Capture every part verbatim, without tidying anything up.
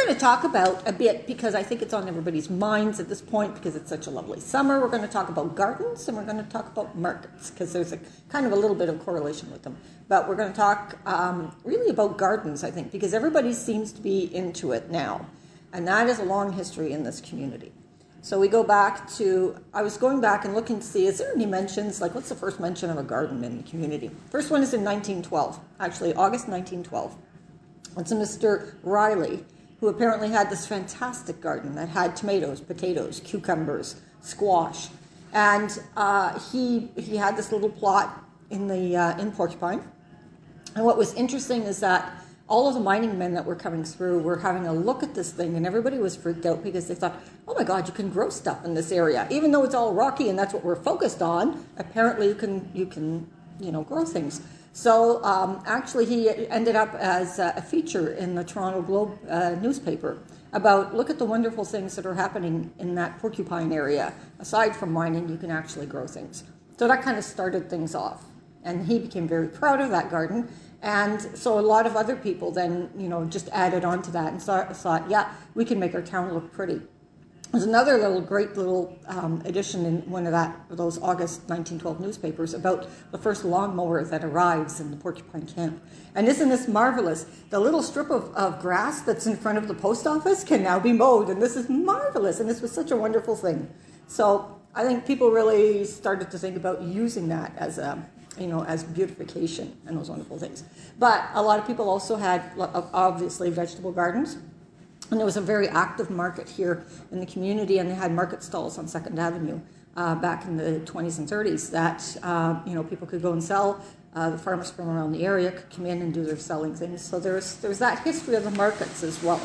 going to talk about a bit, because I think it's on everybody's minds at this point because it's such a lovely summer. We're going to talk about gardens and we're going to talk about markets because there's a kind of a little bit of correlation with them. But we're going to talk um, really about gardens, I think, because everybody seems to be into it now. And that is a long history in this community. So we go back to, I was going back and looking to see, is there any mentions, like what's the first mention of a garden in the community? First one is in nineteen twelve, actually August nineteen twelve. It's a Mister Riley, who apparently had this fantastic garden that had tomatoes, potatoes, cucumbers, squash. And uh, he he had this little plot in the uh, in Porcupine. And what was interesting is that all of the mining men that were coming through were having a look at this thing, and everybody was freaked out because they thought, oh my God, you can grow stuff in this area. Even though it's all rocky and that's what we're focused on, apparently you can, you can you know, grow things. So um, actually he ended up as a feature in the Toronto Globe uh, newspaper about, look at the wonderful things that are happening in that Porcupine area. Aside from mining, you can actually grow things. So that kind of started things off. And he became very proud of that garden. And so a lot of other people then, you know, just added on to that and thought, thought yeah, we can make our town look pretty. There's another little great little um, edition in one of that those August nineteen twelve newspapers about the first lawnmower that arrives in the Porcupine camp. And isn't this marvelous? The little strip of, of grass that's in front of the post office can now be mowed, and this is marvelous, and this was such a wonderful thing. So I think people really started to think about using that as a, you know, as beautification and those wonderful things. But a lot of people also had, obviously, vegetable gardens. And there was a very active market here in the community, and they had market stalls on Second Avenue uh, back in the twenties and thirties that, uh, you know, people could go and sell. Uh, the farmers from around the area could come in and do their selling things. So there's there's that history of the markets as well.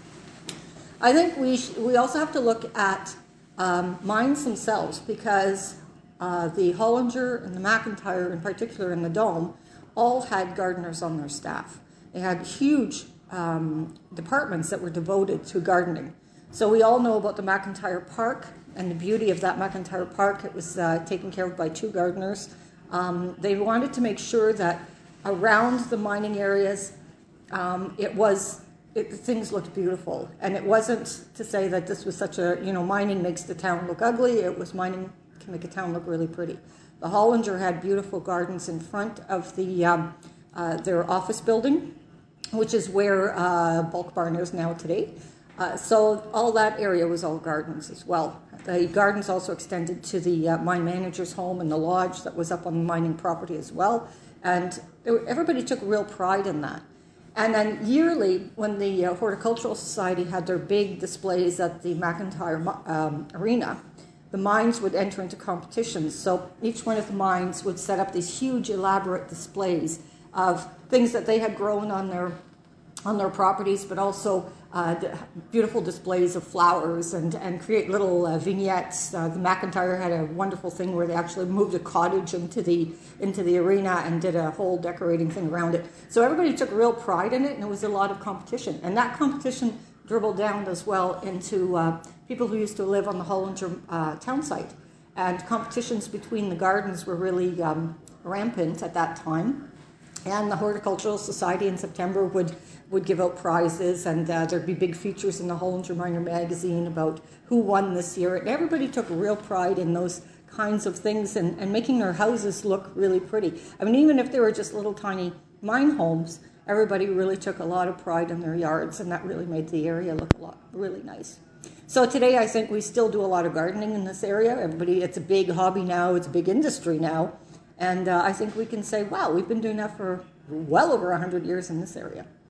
I think we sh- we also have to look at um, mines themselves, because uh, the Hollinger and the McIntyre, in particular in the Dome, all had gardeners on their staff. They had huge Um, departments that were devoted to gardening. So we all know about the McIntyre Park and the beauty of that McIntyre Park. It was uh, taken care of by two gardeners. Um, they wanted to make sure that around the mining areas, um, it was it, things looked beautiful. And it wasn't to say that this was such a, you know, mining makes the town look ugly. It was mining can make a town look really pretty. The Hollinger had beautiful gardens in front of the um, uh, their office building, which is where uh, Bulk Barn is now today. Uh, so all that area was all gardens as well. The gardens also extended to the uh, mine manager's home and the lodge that was up on the mining property as well. And there, everybody took real pride in that. And then yearly, when the uh, Horticultural Society had their big displays at the McIntyre um, Arena, the mines would enter into competitions. So each one of the mines would set up these huge, elaborate displays of things that they had grown on their on their properties, but also uh, beautiful displays of flowers, and, and create little uh, vignettes. Uh, the McIntyre had a wonderful thing where they actually moved a cottage into the into the arena and did a whole decorating thing around it. So everybody took real pride in it, and there was a lot of competition. And that competition dribbled down as well into uh, people who used to live on the Hollinger uh, town site. And competitions between the gardens were really um, rampant at that time. And the Horticultural Society in September would, would give out prizes, and uh, there'd be big features in the Hollinger Miner magazine about who won this year. And everybody took real pride in those kinds of things, and, and making their houses look really pretty. I mean, even if they were just little tiny mine homes, everybody really took a lot of pride in their yards, and that really made the area look a lot really nice. So today I think we still do a lot of gardening in this area. Everybody, it's a big hobby now, it's a big industry now. And uh, I think we can say, wow, we've been doing that for well over one hundred years in this area.